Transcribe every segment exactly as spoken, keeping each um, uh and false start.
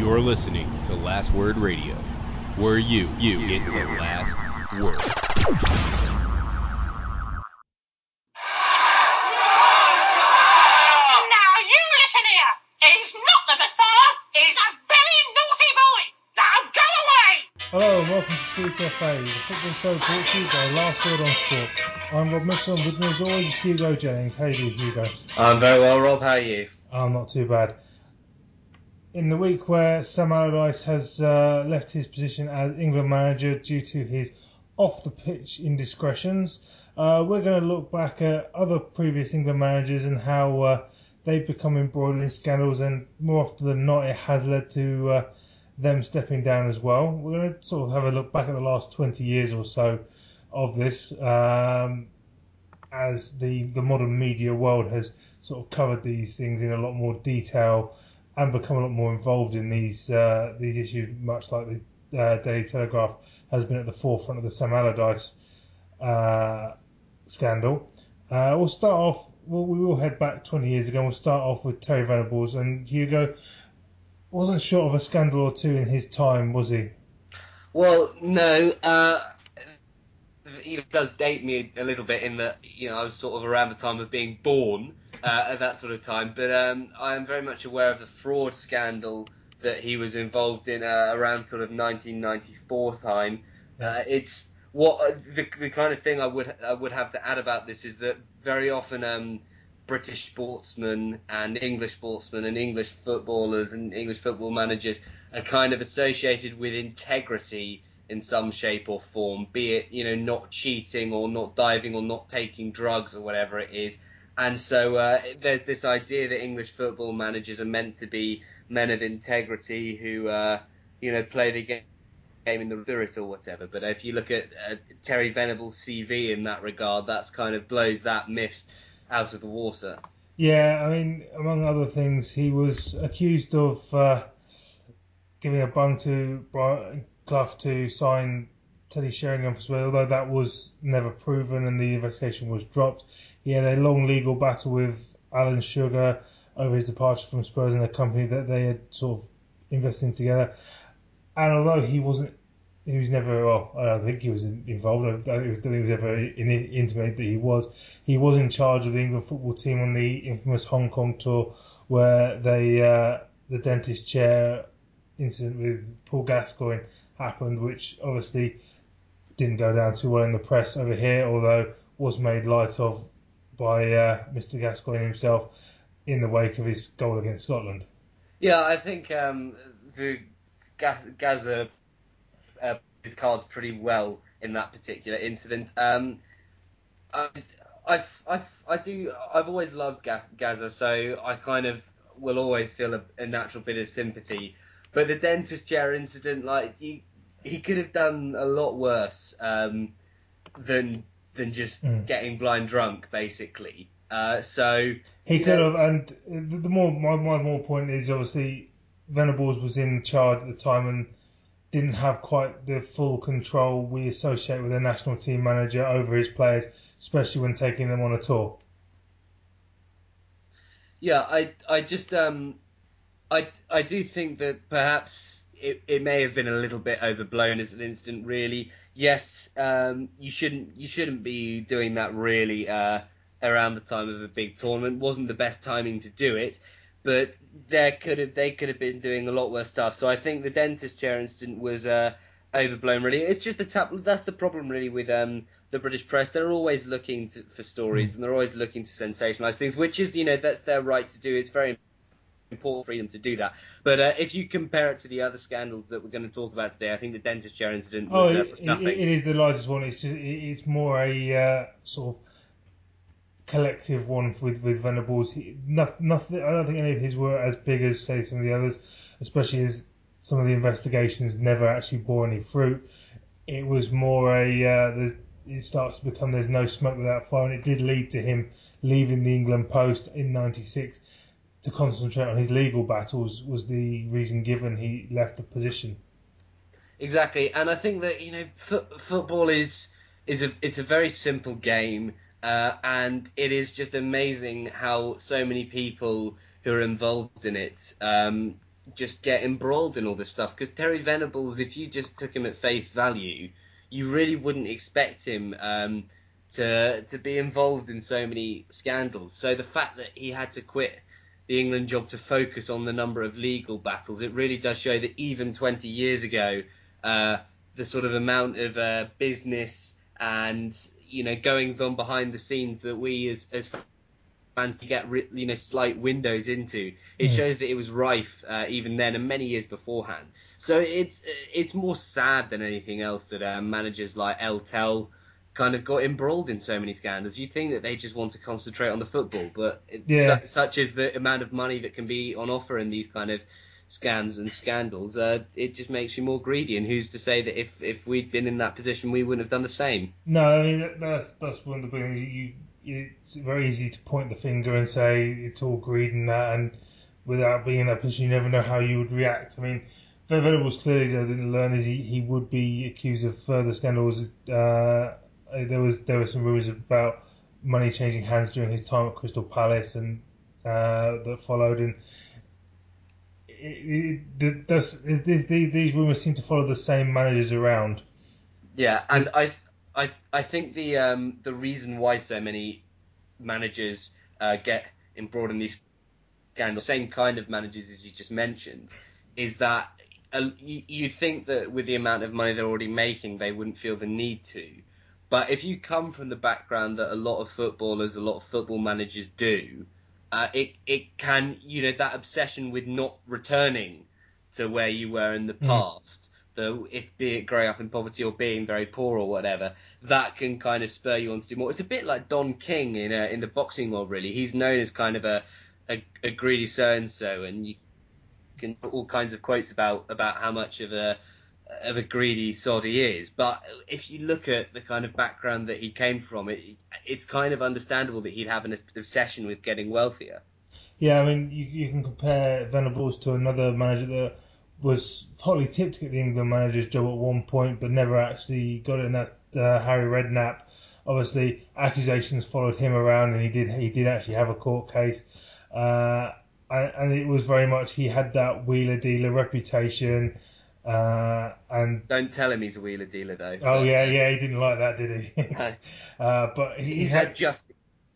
You're listening to Last Word Radio, where you, you get the last word. Now you listen here. He's not the Messiah. He's a very naughty boy. Now go away. Hello and welcome to C T F A, the football show brought to you by Last Word on Sport. I'm Rob Mitchell and with me as always is Hugo Jennings. How you doing, Hugo? I'm very well, Rob. How are you? I'm not too bad. In the week where Sam Allardyce has uh, left his position as England manager due to his off-the-pitch indiscretions, uh, we're going to look back at other previous England managers and how uh, they've become embroiled in scandals, and more often than not it has led to uh, them stepping down as well. We're going to sort of have a look back at the last twenty years or so of this, um, as the, the modern media world has sort of covered these things in a lot more detail and become a lot more involved in these uh, these issues, much like the uh, Daily Telegraph has been at the forefront of the Sam Allardyce uh, scandal. Uh, we'll start off, we'll, we will head back twenty years ago, and we'll start off with Terry Venables. And Hugo wasn't short of a scandal or two in his time, was he? Well, no. Uh, it does date me a little bit in that, you know, I was sort of around the time of being born uh, at that sort of time. But um, I am very much aware of the fraud scandal that he was involved in uh, around sort of nineteen ninety-four time. Yeah. Uh, it's what uh, the, the kind of thing I would I would have to add about this is that very often um, British sportsmen and English sportsmen and English footballers and English football managers are kind of associated with integrity in some shape or form, be it, you know, not cheating or not diving or not taking drugs or whatever it is. And so uh, there's this idea that English football managers are meant to be men of integrity who, uh, you know, play the game in the spirit or whatever. But if you look at uh, Terry Venables' C V in that regard, that's kind of blows that myth out of the water. Yeah, I mean, among other things, he was accused of uh, giving a bung to Brian Clough to sign Teddy Sheringham for Spurs, although that was never proven and the investigation was dropped. He had a long legal battle with Alan Sugar over his departure from Spurs and the company that they had sort of invested in together. And although he wasn't, he was never, well, I don't think he was involved, I don't think he was ever intimated that he was. He was in charge of the England football team on the infamous Hong Kong tour where they, uh, the dentist chair incident with Paul Gascoigne happened, which obviously didn't go down too well in the press over here, although was made light of by uh, Mister Gascoigne himself in the wake of his goal against Scotland. Yeah, I think um, the Gazza uh, his cards pretty well in that particular incident. Um, I, I, I, I do. I've always loved Gazza, so I kind of will always feel a, a natural bit of sympathy. But the dentist chair incident, like he, he could have done a lot worse um, than than just Mm. getting blind drunk, basically. Uh, so he could know, have, and the more my, my more point is obviously Venables was in charge at the time and didn't have quite the full control we associate with a national team manager over his players, especially when taking them on a tour. Yeah, I I just um I I do think that perhaps it, it may have been a little bit overblown as an incident. Really, yes, um, you shouldn't you shouldn't be doing that really uh, around the time of a big tournament. Wasn't the best timing to do it, but there could have they could have been doing a lot worse stuff. So I think the dentist chair incident was uh, overblown. Really, it's just the tap. That's the problem really with um, the British press. They're always looking to, for stories, Mm. and they're always looking to sensationalise things, which is, you know, that's their right to do. It's very important freedom to do that. But uh, if you compare it to the other scandals that we're going to talk about today, I think the dentist chair incident Oh, was uh, it, nothing. it, it is the largest one. It's just, it, it's more a uh, sort of collective one with with Venables. He, no, nothing. I don't think any of his were as big as say some of the others, especially as some of the investigations never actually bore any fruit. It was more a uh, there's. It starts to become there's no smoke without fire, and it did lead to him leaving the England Post in ninety-six to concentrate on his legal battles. Was the reason given he left the position. Exactly, and I think that, you know, f- football is is a it's a very simple game, uh, and it is just amazing how so many people who are involved in it um, just get embroiled in all this stuff. Because Terry Venables, if you just took him at face value, you really wouldn't expect him um, to to be involved in so many scandals. So the fact that he had to quit the England job to focus on the number of legal battles, it really does show that even twenty years ago, uh, the sort of amount of uh, business and, you know, goings on behind the scenes that we as as fans to get, you know, slight windows into, it Mm. shows that it was rife uh, even then and many years beforehand. So it's it's more sad than anything else that uh, managers like El Tel kind of got embroiled in so many scandals. You'd think that they just want to concentrate on the football, but it, Yeah. su- such is the amount of money that can be on offer in these kind of scams and scandals, uh, it just makes you more greedy. And who's to say that if, if we'd been in that position, we wouldn't have done the same? No, I mean that, that's that's one of the things. You, you, it's very easy to point the finger and say it's all greed and that, and without being in that position, you never know how you would react. I mean, Venables clearly didn't learn is he, he would be accused of further scandals. Uh, there was there were some rumours about money changing hands during his time at Crystal Palace and uh, that followed, and it, it, it does, it, these rumours seem to follow the same managers around. Yeah, and I, I, I think the um, the reason why so many managers uh, get embroiled in these scandals, same kind of managers as you just mentioned, is that uh, you, you'd think that with the amount of money they're already making, they wouldn't feel the need to. But if you come from the background that a lot of footballers, a lot of football managers do, uh, it it can, you know, that obsession with not returning to where you were in the past, the if be it growing up in poverty or being very poor or whatever, that can kind of spur you on to do more. It's a bit like Don King in uh, in the boxing world, really. He's known as kind of a a, a greedy so and so, and you can put all kinds of quotes about about how much of a of a greedy sod he is. But if you look at the kind of background that he came from, it it's kind of understandable that he'd have an obsession with getting wealthier. Yeah, I mean, you, you can compare Venables to another manager that was hotly tipped to get the England manager's job at one point, but never actually got it, and that's uh, Harry Redknapp. Obviously, accusations followed him around, and he did he did actually have a court case, uh, and, and it was very much he had that wheeler dealer reputation, uh, and Don't tell him he's a wheeler dealer, though. oh But, yeah, uh, yeah, he didn't like that, did he? no. uh, but he, he He said had just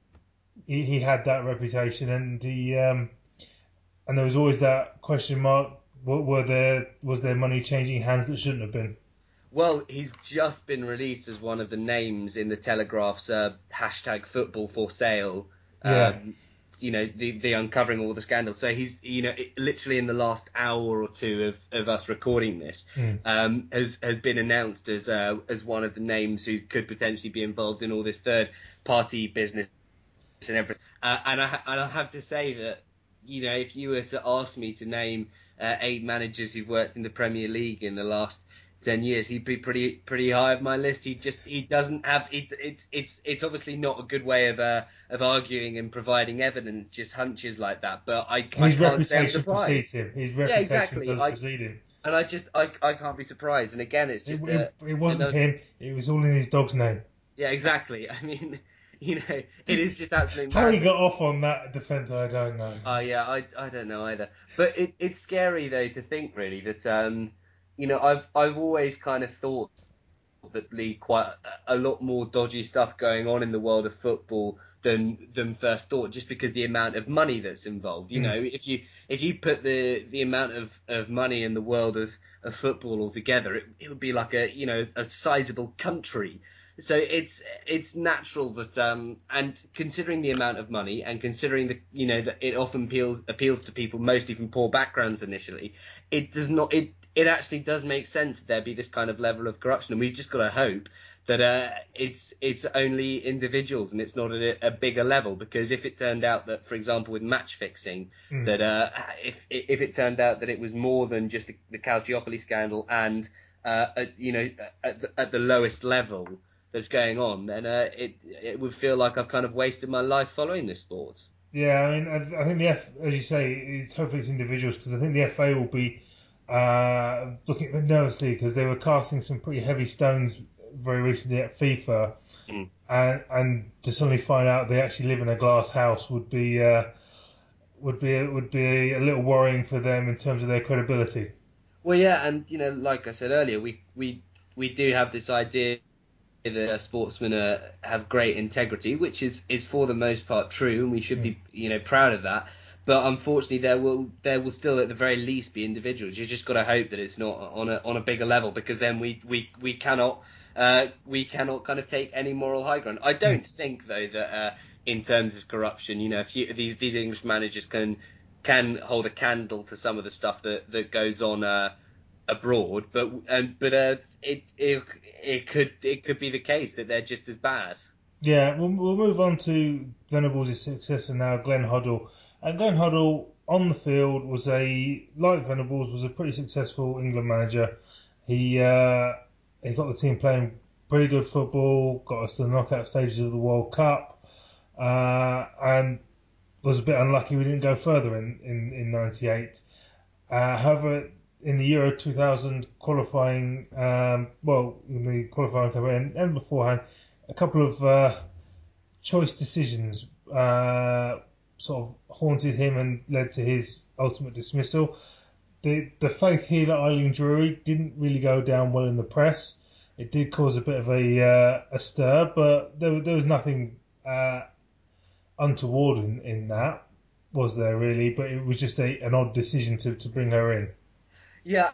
he, he had that reputation, and he um, and there was always that question mark: were, were there was there money changing hands that shouldn't have been? well, he's just been released as one of the names in the Telegraph's uh, hashtag football for sale. Yeah. Um, you know, the, the uncovering all the scandals. So he's, you know, it, literally in the last hour or two of, of us recording this, Mm. um, has has been announced as uh, as one of the names who could potentially be involved in all this third party business and everything. Uh, and I and I have to say that, you know, if you were to ask me to name uh, eight managers who've worked in the Premier League in the last ten years, he'd be pretty pretty high of my list. He just he doesn't have it, it's it's it's obviously not a good way of uh, of arguing and providing evidence, just hunches like that. But I I His can't say I'm reputation precedes surprised. him. His Yeah, reputation exactly. does I precede him. and I just I I can't be surprised. And again, it's It, just it, a it wasn't another. him. It was all in his dog's name. Yeah, exactly. I mean, you know, it is just absolute How he madness. got off on that defence, I don't know. Oh yeah, I, I don't know either. But it, it's scary though to think really that um you know I've I've always kind of thought that league quite a, a lot more dodgy stuff going on in the world of football than than first thought, just because the amount of money that's involved. You Mm. know, if you if you put the the amount of, of money in the world of, of football altogether, it, it would be like a you know a sizable country. So it's it's natural that um and considering the amount of money and considering the you know that it often appeals appeals to people mostly from poor backgrounds initially, it does not it it actually does make sense that there be this kind of level of corruption, and we've just got to hope that uh, it's it's only individuals and it's not at a, a bigger level. Because if it turned out that, for example, with match fixing, Mm. that uh, if if it turned out that it was more than just the, the Calciopoli scandal and uh, at, you know at the, at the lowest level that's going on, then uh, it it would feel like I've kind of wasted my life following this sport. Yeah, I mean, I, I think the F, as you say, it's hopefully it's individuals because I think the F A will be uh, looking at it nervously because they were casting some pretty heavy stones very recently at FIFA, Mm. and and to suddenly find out they actually live in a glass house would be uh, would be would be a little worrying for them in terms of their credibility. Well, yeah, and you know, like I said earlier, we we we do have this idea that uh, sportsmen uh, have great integrity, which is, is for the most part true, and we should be you know proud of that. But unfortunately, there will there will still at the very least be individuals. You just got to hope that it's not on a on a bigger level, because then we we we cannot uh, we cannot kind of take any moral high ground. I don't think though that uh, in terms of corruption, you know, a few these these English managers can can hold a candle to some of the stuff that that goes on Uh, abroad, but um, but uh, it it it could it could be the case that they're just as bad. Yeah, we'll, we'll move on to Venables' successor now, Glenn Hoddle. And Glenn Hoddle on the field was a like Venables was a pretty successful England manager. He uh, he got the team playing pretty good football, got us to the knockout stages of the World Cup, uh, and was a bit unlucky we didn't go further in in, in ninety-eight. Uh, however, in the Euro two thousand qualifying, um, well, in the qualifying campaign and beforehand, a couple of uh, choice decisions uh, sort of haunted him and led to his ultimate dismissal. The the faith healer Eileen Drury didn't really go down well in the press. It did cause a bit of a uh, a stir, but there there was nothing uh, untoward in, in that, was there really? But it was just a, an odd decision to, to bring her in. Yeah,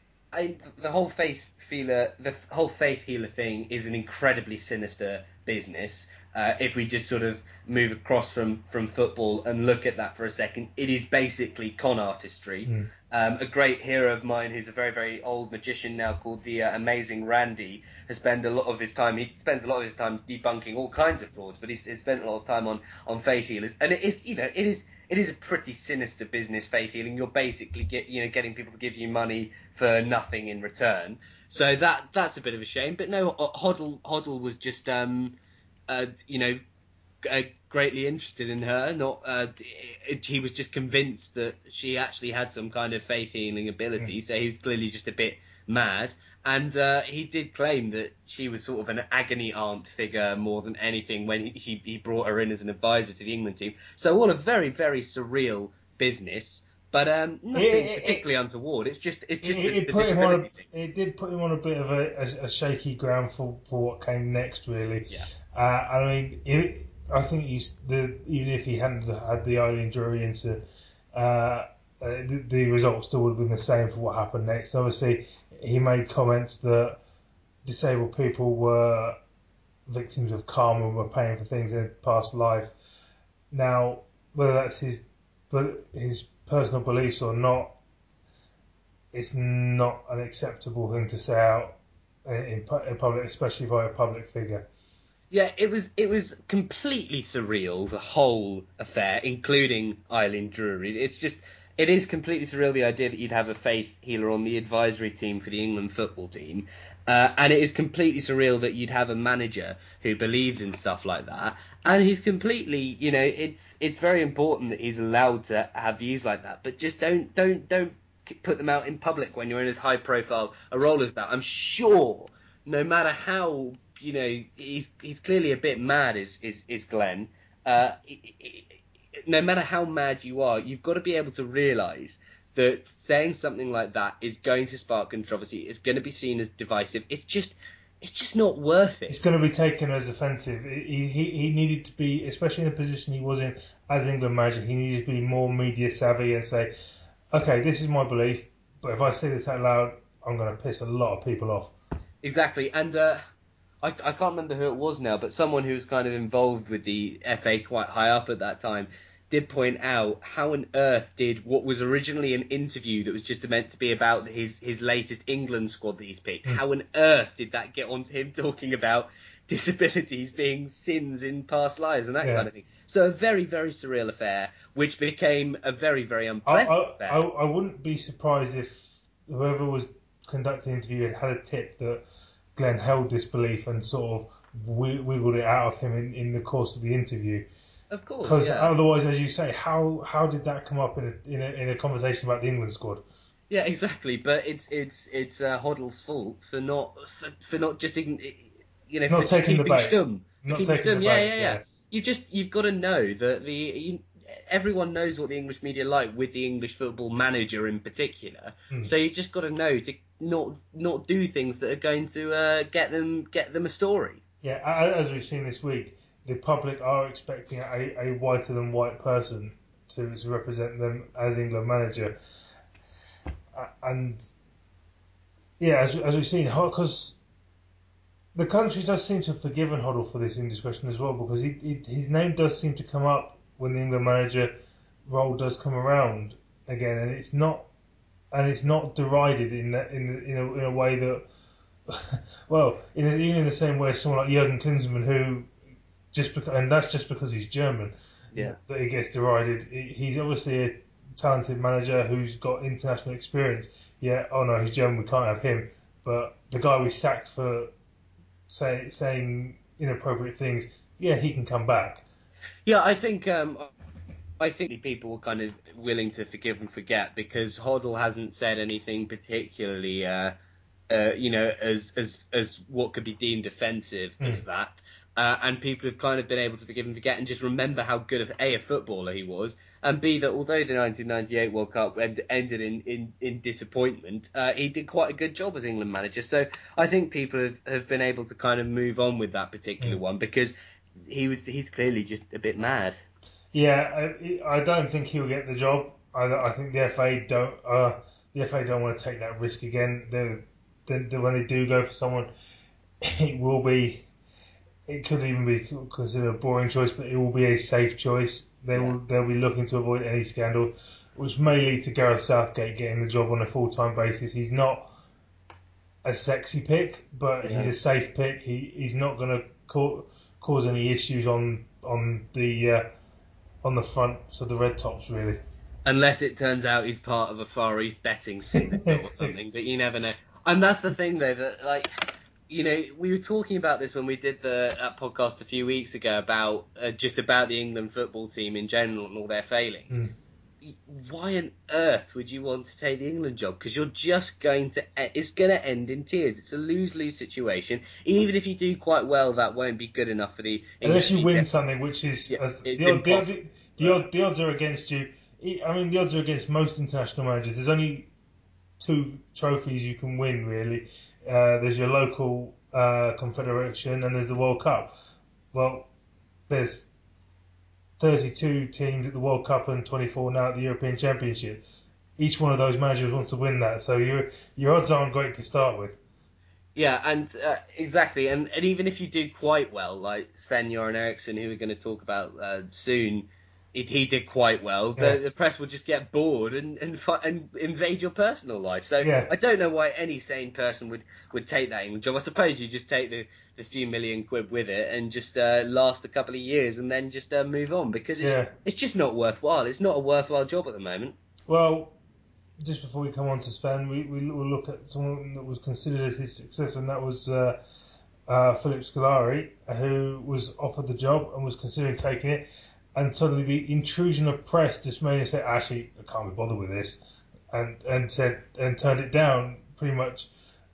I, the whole faith healer, the whole faith healer thing is an incredibly sinister business. Uh, if we just sort of move across from, from football and look at that for a second, it is basically con artistry. Mm. Um, a great hero of mine, who's a very, very old magician now, called the uh, Amazing Randy, has spent a lot of his time. He spends a lot of his time debunking all kinds of frauds, but he's, he's spent a lot of time on, on faith healers, and it is, you know, it is it is a pretty sinister business, faith healing. You're basically get you know getting people to give you money for nothing in return. So that that's a bit of a shame. But no, Hoddle Hoddle was just um, uh, you know. Uh, greatly interested in her. Not uh, it, he was just convinced that she actually had some kind of faith healing ability. So he was clearly just a bit mad. And uh, he did claim that she was sort of an agony aunt figure more than anything when he, he brought her in as an advisor to the England team. So all a very, very surreal business, but um, nothing It- it- particularly untoward. It's just it's just It, the, it the put him on disability a, thing. it did put him on a bit of a, a, a shaky ground for, for what came next, really. Yeah. Uh, I mean, it, I think he's the even if he hadn't had the Eileen Drury into, uh, uh, the, the result still would have been the same for what happened next. Obviously, he made comments that disabled people were victims of karma and were paying for things in their past life. Now, whether that's his his personal beliefs or not, it's not an acceptable thing to say out in, in public, especially by a public figure. Yeah, it was it was completely surreal, the whole affair, including Eileen Drury. It's just it is completely surreal, the idea that you'd have a faith healer on the advisory team for the England football team, uh, and it is completely surreal that you'd have a manager who believes in stuff like that. And he's completely, you know, it's it's very important that he's allowed to have views like that, but just don't don't don't put them out in public when you're in as high profile a role as that. I'm sure, no matter how, you know, he's he's clearly a bit mad, is is, is Glenn. Uh, no matter how mad you are, you've got to be able to realise that saying something like that is going to spark controversy. It's going to be seen as divisive. It's just, it's just not worth it. It's going to be taken as offensive. He, he, he needed to be, especially in the position he was in as England manager, he needed to be more media savvy and say, okay, this is my belief, but if I say this out loud, I'm going to piss a lot of people off. Exactly, and uh, I, I can't remember who it was now, but someone who was kind of involved with the F A quite high up at that time did point out how on earth did what was originally an interview that was just meant to be about his, his latest England squad that he's picked, mm. how on earth did that get onto him talking about disabilities being sins in past lives and that yeah. kind of thing. So a very, very surreal affair, which became a very, very unpleasant I, I, affair. I, I wouldn't be surprised if whoever was conducting the interview had had a tip that Glenn held this belief and sort of wiggled it out of him in, in the course of the interview. Of course, because yeah. otherwise, as you say, how how did that come up in a, in a in a conversation about the England squad? Yeah, exactly. But it's it's it's uh, Hoddle's fault for not for, for not just you know not for taking keeping the bait. stum. Not keeping taking stum. the Yeah, bait. yeah, yeah, yeah. You just you've got to know that the you, everyone knows what the English media like with the English football manager in particular. Mm. So you just got to know to not not do things that are going to uh, get them get them a story. Yeah, a- as we've seen this week, the public are expecting a, a whiter than white person to, to represent them as England manager. Uh, and yeah, as, as we've seen, because the country does seem to have forgiven Hoddle for this indiscretion as well, because he, he, his name does seem to come up when the England manager role does come around again, and it's not and it's not derided in that, in in a, in a way that well, in, even in the same way as someone like Jurgen Klinsmann, who just because, and that's just because he's German, Yeah. that he gets derided. He, he's obviously a talented manager who's got international experience. Yeah, oh no, he's German, we can't have him. But the guy we sacked for say, saying inappropriate things, yeah, he can come back. Yeah, I think um, I think people were kind of willing to forgive and forget because Hoddle hasn't said anything particularly, uh, uh, you know, as as as what could be deemed offensive Mm. as that. Uh, and people have kind of been able to forgive and forget and just remember how good of A, a footballer he was, and B, that although the nineteen ninety-eight World Cup end, ended in, in, in disappointment, uh, he did quite a good job as England manager. So I think people have, have been able to kind of move on with that particular Mm. one because he was he's clearly just a bit mad. Yeah, I, I don't think he'll get the job. I, I think the F A don't. Uh, the F A don't want to take that risk again. They, they, when they do go for someone, it will be. It could even be considered a boring choice, but it will be a safe choice. They Yeah. will. They'll be looking to avoid any scandal, which may lead to Gareth Southgate getting the job on a full time basis. He's not a sexy pick, but Yeah. he's a safe pick. He he's not going to ca- cause any issues on on the uh, on the fronts of the Red Tops, really. Unless it turns out he's part of a Far East betting syndicate or something, but you never know. And that's the thing, though, that, like, you know, we were talking about this when we did the that podcast a few weeks ago about uh, just about the England football team in general and all their failings. Mm. Why on earth would you want to take the England job? Because you're just going to, it's going to end in tears. It's a lose-lose situation. Even if you do quite well, that won't be good enough for the English Unless you media. win something, which is Yeah, as it's the, odd, the, odd, impossible. the, odd, the odds are against you. I mean, the odds are against most international managers. There's only two trophies you can win, really. Uh, there's your local uh, confederation, and there's the World Cup. Well, there's thirty-two teams at the World Cup and twenty-four now at the European Championship. Each one of those managers wants to win that, so your your odds aren't great to start with. Yeah, and uh, exactly, and, and even if you do quite well, like Sven-Göran Eriksson, who we're going to talk about uh, soon, if he did quite well, the, Yeah. the press will just get bored and and, fi- and invade your personal life. So Yeah. I don't know why any sane person would, would take that England job. I suppose you just take the, the few million quid with it and just uh, last a couple of years and then just uh, move on because it's Yeah. it's just not worthwhile. It's not a worthwhile job at the moment. Well, just before we come on to Sven, we, we will look at someone that was considered as his successor, and that was uh, uh, Philip Scolari, who was offered the job and was considering taking it. And suddenly the intrusion of press just made him say, actually, I can't be bothered with this, and and said and turned it down pretty much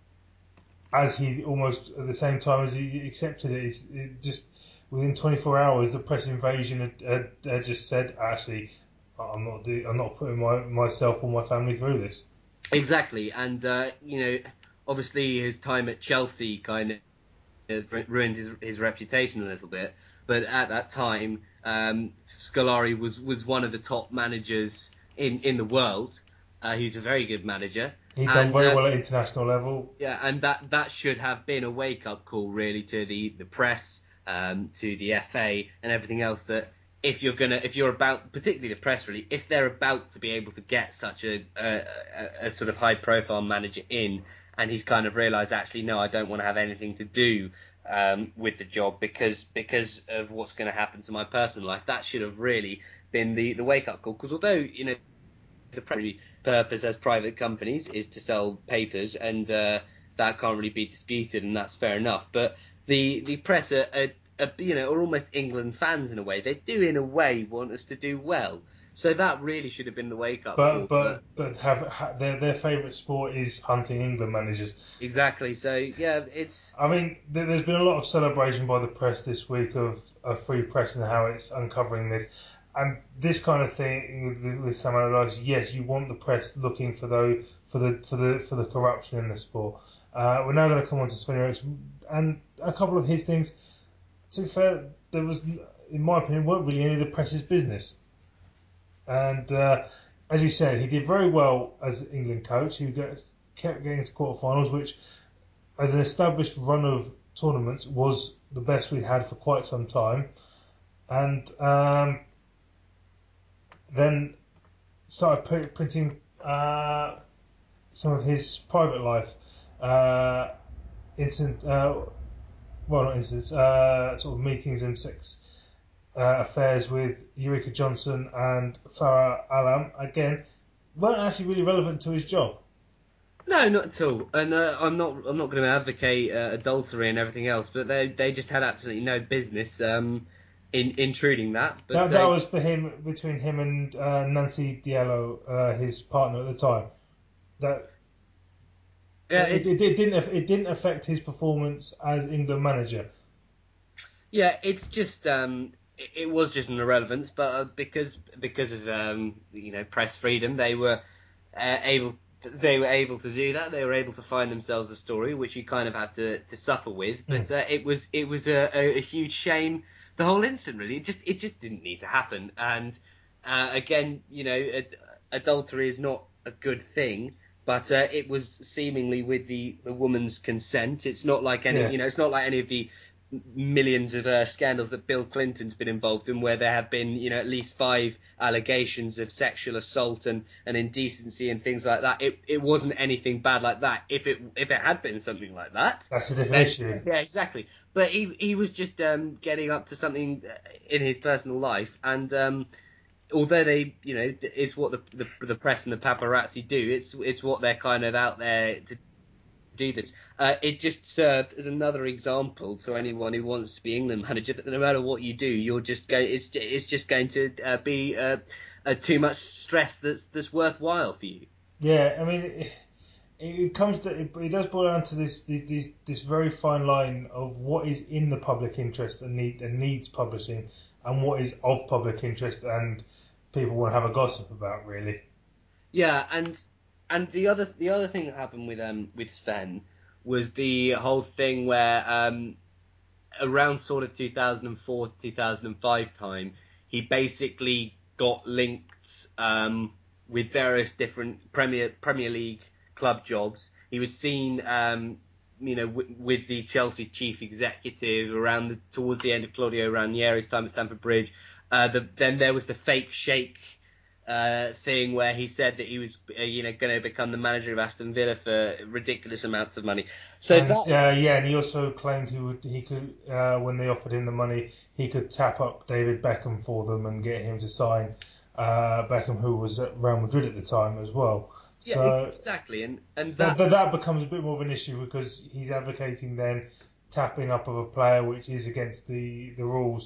as he almost at the same time as he accepted it. It's, it just within twenty-four hours, the press invasion had, had, had just said, actually, I'm not do, I'm not putting my, myself or my family through this. Exactly, and uh, you know, obviously his time at Chelsea kind of ruined his his reputation a little bit. But at that time, um, Scolari was, was one of the top managers in, in the world. Uh, he's a very good manager. He'd done And, very uh, well at international level. yeah, and that, that should have been a wake up call really to the, the press, um, to the F A and everything else that if you're gonna, if you're about, particularly the press really, if they're about to be able to get such a, a, a, a sort of high profile manager in, and he's kind of realised actually no, I don't want to have anything to do um, with the job because because of what's going to happen to my personal life. That should have really been the, the wake up call. Because although you know the primary purpose as private companies is to sell papers, and uh, that can't really be disputed, and that's fair enough. But the the press are, are, are you know are almost England fans in a way. They do in a way want us to do well. So that really should have been the wake up But call. but but have ha, their their favourite sport is hunting England managers. Exactly. So yeah, it's I mean, there, there's been a lot of celebration by the press this week of, of free press and how it's uncovering this. And this kind of thing with, the- with Sam Allardyce, yes, you want the press looking for those for the for the for the corruption in the sport. Uh, we're now going to come on to Sven Eriksson and a couple of his things. To be fair, there was, in my opinion, weren't really any of the press's business. And uh, as you said, he did very well as England coach, who gets, kept getting to quarterfinals, which, as an established run of tournaments, was the best we'd had for quite some time. And um, then started pr- printing uh, some of his private life, uh, instant, uh, well, not incidents, uh, sort of meetings and sex uh, affairs with Eureka Johnson and Farah Alam. Again, weren't actually really relevant to his job. No, not at all. And uh, I'm not. I'm not going to advocate uh, adultery and everything else, but they they just had absolutely no business um, in intruding that. But That, they, that was for him, between him and uh, Nancy Diallo, uh, his partner at the time. That yeah, it, it's it, it didn't it didn't affect his performance as England manager. yeah, it's just um, it, it was just an irrelevance, but uh, because because of um, you know press freedom, they were uh, able. They were able to do that. They were able to find themselves a story, which you kind of have to, to suffer with. But Mm. uh, it was it was a, a, a huge shame. The whole incident, really, it just it just didn't need to happen. And uh, again, you know, ad- adultery is not a good thing, but uh, it was seemingly with the, the woman's consent. It's not like any, Yeah. you know, it's not like any of the millions of uh, scandals that Bill Clinton's been involved in, where there have been, you know, at least five allegations of sexual assault and, and indecency and things like that. It it wasn't anything bad like that. If it if it had been something like that, That's a different then, issue. yeah, exactly. But he he was just um, getting up to something in his personal life, and um, although they, you know, it's what the, the the press and the paparazzi do. It's it's what they're kind of out there to do this. Uh, it just served as another example to anyone who wants to be England manager that no matter what you do, you're just going. It's it's just going to uh, be uh, uh, too much stress that's that's worthwhile for you. Yeah, I mean, it, it comes to it, it does boil down to this, this this very fine line of what is in the public interest and need and needs publishing, and what is of public interest and people want to have a gossip about, really. Yeah, and and the other the other thing that happened with um with Sven was the whole thing where um around sort of two thousand four to two thousand five time, he basically got linked um, with various different Premier Premier League club jobs. He was seen, um, you know, w- with the Chelsea chief executive around the, towards the end of Claudio Ranieri's time at Stamford Bridge. Uh, the, then there was the fake shake uh, thing where he said that he was, uh, you know, going to become the manager of Aston Villa for ridiculous amounts of money. So And that's uh, yeah, and he also claimed he would he could uh, when they offered him the money, he could tap up David Beckham for them and get him to sign uh, Beckham, who was at Real Madrid at the time as well. yeah, So exactly, and and that, that that that becomes a bit more of an issue because he's advocating then tapping up of a player, which is against the, the rules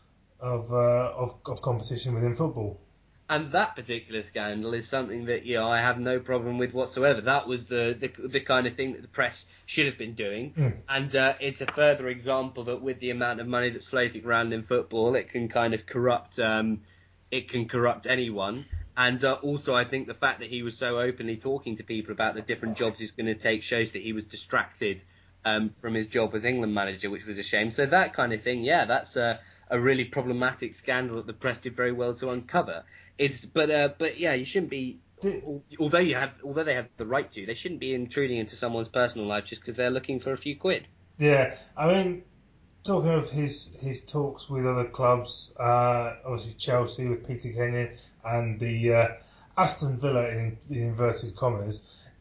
of, uh, of of competition within football. and that particular scandal is something that you know I have no problem with whatsoever. That was the the, the kind of thing that the press should have been doing, Mm. and uh, it's a further example that with the amount of money that's floating around in football, it can kind of corrupt um, it can corrupt anyone. And uh, also, I think the fact that he was so openly talking to people about the different jobs he's going to take shows that he was distracted um, from his job as England manager, which was a shame. So that kind of thing, yeah, that's a, a really problematic scandal that the press did very well to uncover. It's but uh, but yeah, you shouldn't be. Did, Although you have, although they have the right to, they shouldn't be intruding into someone's personal life just because they're looking for a few quid. yeah, I mean, talking of his his talks with other clubs, uh, obviously Chelsea with Peter Kenyon and the uh, Aston Villa in, in inverted commas.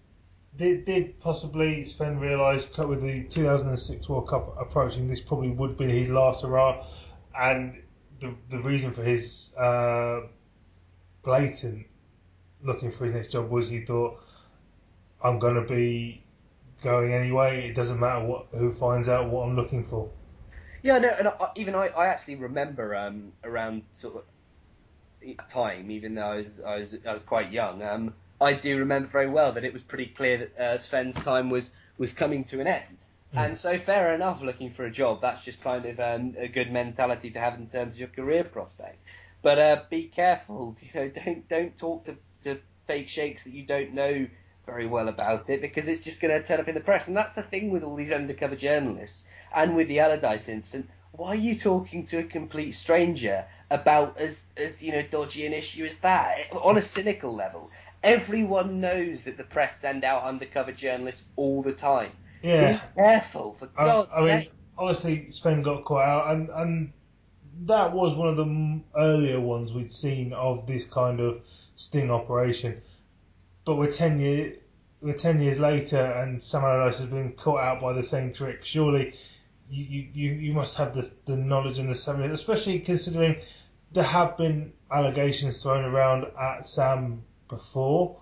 Did, did possibly Sven realise with the two thousand six World Cup approaching, this probably would be his last hurrah, and the the reason for his uh, blatant looking for his next job was he thought, I'm going to be going anyway. It doesn't matter what who finds out what I'm looking for. Yeah, no, and I, even I, I actually remember um, around sort of time, even though I was I was I was quite young. Um, I do remember very well that it was pretty clear that uh, Sven's time was was coming to an end. Mm. And so, fair enough, looking for a job. That's just kind of um, a good mentality to have in terms of your career prospects. But uh, be careful. You know, don't don't talk to, to fake sheikhs that you don't know very well about it, because it's just going to turn up in the press. And that's the thing with all these undercover journalists, and with the Allardyce incident. Why are you talking to a complete stranger about as as you know dodgy an issue as that on a cynical level? Everyone knows that the press send out undercover journalists all the time. Yeah. Be careful, for I, God's I mean, sake. obviously Sven got caught out, and, and that was one of the m- earlier ones we'd seen of this kind of sting operation. But we're ten year, we're ten years later, and Sam Allardyce has been caught out by the same trick. Surely, you you, you must have the the knowledge and the Sam, especially considering there have been allegations thrown around at Sam before.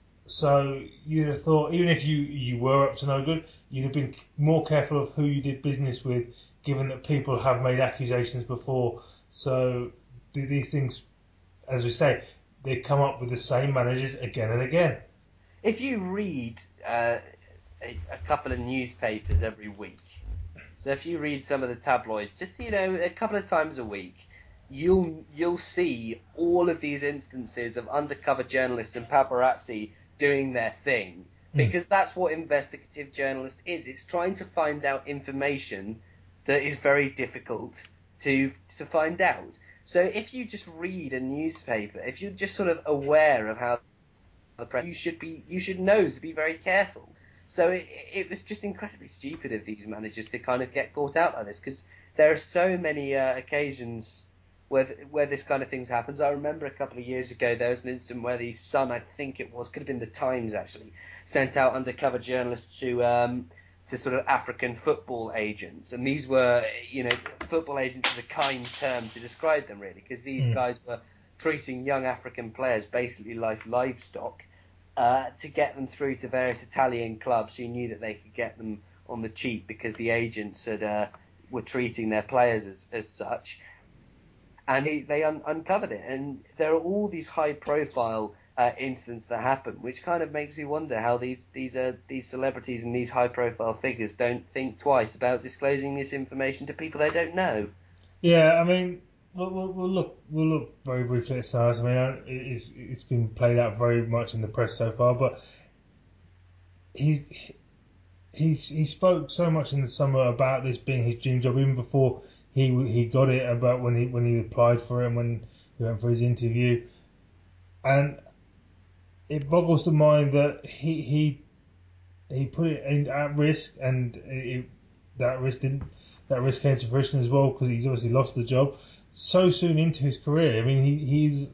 So you'd have thought, even if you, you were up to no good, you'd have been more careful of who you did business with, given that people have made accusations before. So these things, as we say, they come up with the same managers again and again. If you read uh, a, a couple of newspapers every week, so if you read some of the tabloids, just you know, a couple of times a week, you'll you'll see all of these instances of undercover journalists and paparazzi doing their thing, because mm. that's what investigative journalist is. It's trying to find out information that is very difficult to to find out. So if you just read a newspaper, if you're just sort of aware of how the press, you should be you should know to be very careful. So it, it was just incredibly stupid of these managers to kind of get caught out like this, because there are so many uh, occasions where where this kind of things happens. I remember a couple of years ago there was an incident where the Sun, I think it was, could have been the Times actually, sent out undercover journalists to um, to sort of African football agents, and these were, you know, football agents is a kind term to describe them really, because these mm. guys were treating young African players basically like livestock uh, to get them through to various Italian clubs who knew that they could get them on the cheap because the agents had uh, were treating their players as, as such. And they, they un- uncovered it. And there are all these high-profile uh, incidents that happen, which kind of makes me wonder how these these uh, these celebrities and these high-profile figures don't think twice about disclosing this information to people they don't know. Yeah, I mean, we'll, we'll, we'll look we'll look very briefly at Saras. I mean, it's it's been played out very much in the press so far, but he's he's he spoke so much in the summer about this being his dream job, even before he he got it, about when he when he applied for it and when he went for his interview, and it boggles the mind that he he he put it in, at risk, and it, that risk didn't that risk came to fruition as well, because he's obviously lost the job so soon into his career. I mean, he he's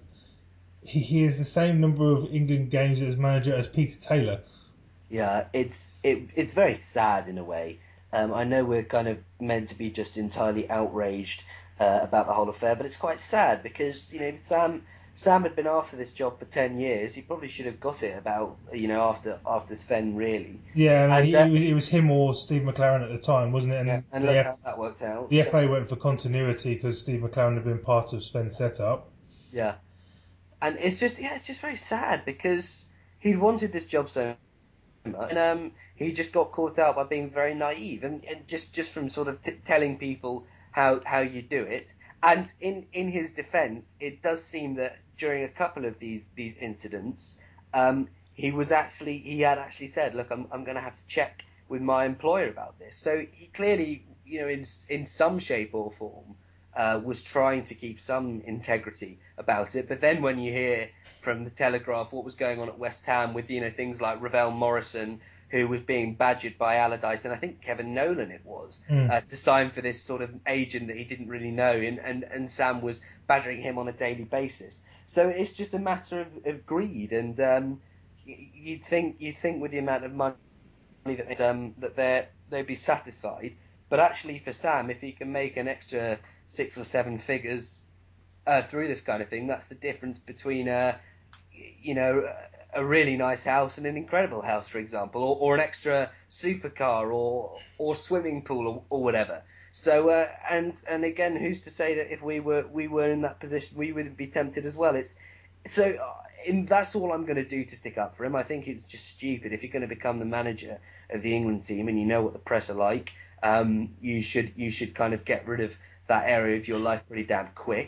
he, he has the same number of England games as manager as Peter Taylor. Yeah, it's it, it's very sad in a way. Um, I know we're kind of meant to be just entirely outraged uh, about the whole affair, but it's quite sad because, you know, Sam Sam had been after this job for ten years. He probably should have got it about, you know, after after Sven, really. Yeah, I mean, and, he, uh, it, was, it was him or Steve McLaren at the time, wasn't it? And, yeah, and the look F, how that worked out. The F A went for continuity because Steve McLaren had been part of Sven's setup. Yeah, and it's just yeah, it's just very sad because he wanted this job so much, and um, he just got caught out by being very naive, and, and just just from sort of t- telling people how how you do it. And in in his defence, it does seem that during a couple of these these incidents, um, he was actually he had actually said, look, I'm I'm going to have to check with my employer about this. So he clearly, you know, in in some shape or form, uh, was trying to keep some integrity about it. But then when you hear from the Telegraph what was going on at West Ham with, you know, things like Ravel Morrison, who was being badgered by Allardyce, and I think Kevin Nolan it was, mm. uh, to sign for this sort of agent that he didn't really know, and, and, and Sam was badgering him on a daily basis. So it's just a matter of, of greed, and um, you'd think you'd think with the amount of money that um, that they they'd be satisfied, but actually for Sam, if he can make an extra six or seven figures uh, through this kind of thing, that's the difference between uh, you know, a really nice house and an incredible house, for example, or, or an extra supercar or or swimming pool or, or whatever. So uh, and and again, who's to say that if we were we were in that position, we wouldn't be tempted as well? It's so. Uh, in, that's all I'm going to do to stick up for him. I think it's just stupid. If you're going to become the manager of the England team and you know what the press are like, um, you should you should kind of get rid of that area of your life pretty damn quick.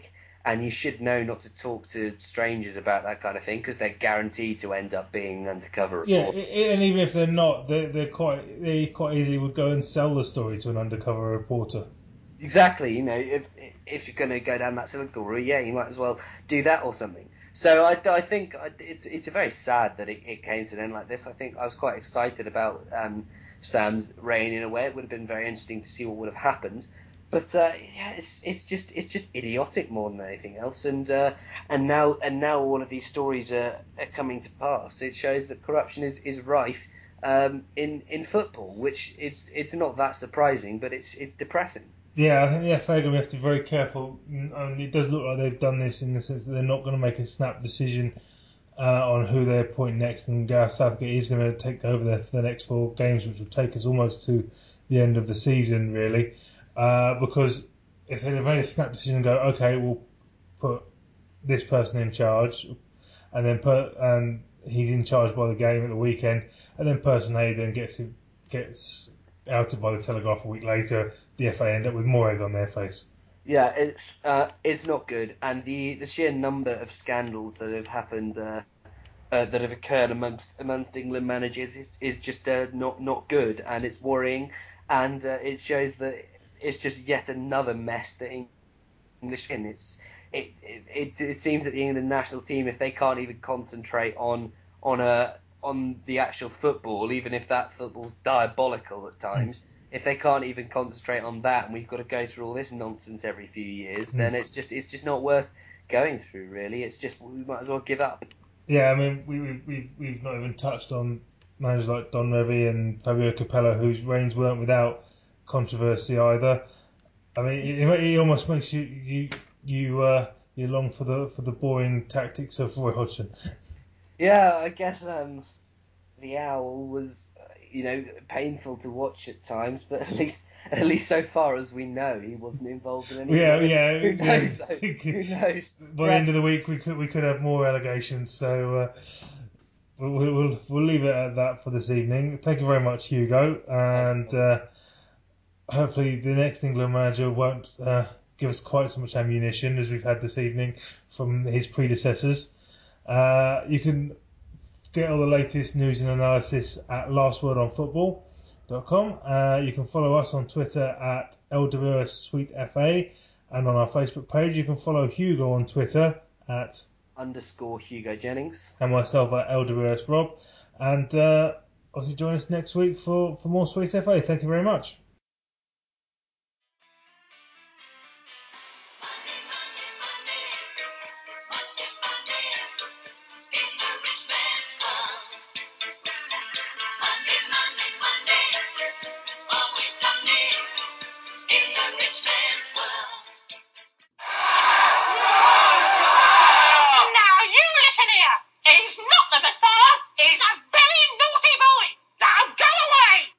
and you should know not to talk to strangers about that kind of thing because they're guaranteed to end up being undercover Yeah, reporters. i- and even if they're not, they're, they're quite they quite easily would go and sell the story to an undercover reporter. Exactly, you know, if if you're going to go down that cynical route, yeah, you might as well do that or something. So I, I think it's it's very sad that it, it came to an end like this. I think I was quite excited about um, Sam's reign in a way. It would have been very interesting to see what would have happened. But uh, yeah, it's it's just it's just idiotic more than anything else. And uh, and now and now all of these stories are, are coming to pass. It shows that corruption is, is rife um, in in football, which it's it's not that surprising, but it's it's depressing. Yeah, I think the F A are going to have to be very careful. And it does look like they've done this in the sense that they're not going to make a snap decision uh, on who they appoint next. And Gareth Southgate is going to take over there for the next four games, which will take us almost to the end of the season, really. Uh, because if they'd have made a snap decision and go, okay, we'll put this person in charge, and then put and he's in charge by the game at the weekend, and then person A then gets gets outed by the Telegraph a week later, the F A end up with more egg on their face. Yeah, it's uh, it's not good, and the, the sheer number of scandals that have happened, uh, uh, that have occurred amongst amongst England managers is is just uh, not not good, and it's worrying, and uh, it shows that it's just yet another mess that English in. It's it, it it it seems that the England national team, if they can't even concentrate on on a on the actual football, even if that football's diabolical at times. Mm. If they can't even concentrate on that, and we've got to go through all this nonsense every few years, mm. then it's just it's just not worth going through. Really, it's just we might as well give up. Yeah, I mean we we we've, we've not even touched on managers like Don Revie and Fabio Capello, whose reigns weren't without controversy either. I mean, it, it almost makes you you you uh, you long for the for the boring tactics of Roy Hodgson. Yeah, I guess um, the Owl was, uh, you know, painful to watch at times, but at least at least so far as we know, he wasn't involved in any. Yeah, yeah. Who knows? Yeah. Though? Who knows? By the end of the week, we could we could have more allegations. So uh, we'll, we'll we'll leave it at that for this evening. Thank you very much, Hugo, and uh, hopefully the next England manager won't uh, give us quite so much ammunition as we've had this evening from his predecessors. Uh, you can get all the latest news and analysis at last word on football dot com. Uh, you can follow us on Twitter at L W S Suite F A, and on our Facebook page you can follow Hugo on Twitter at underscore Hugo Jennings and myself at L W S Rob. And uh, obviously join us next week for, for more Suite F A. Thank you very much. Now you listen here. He's not the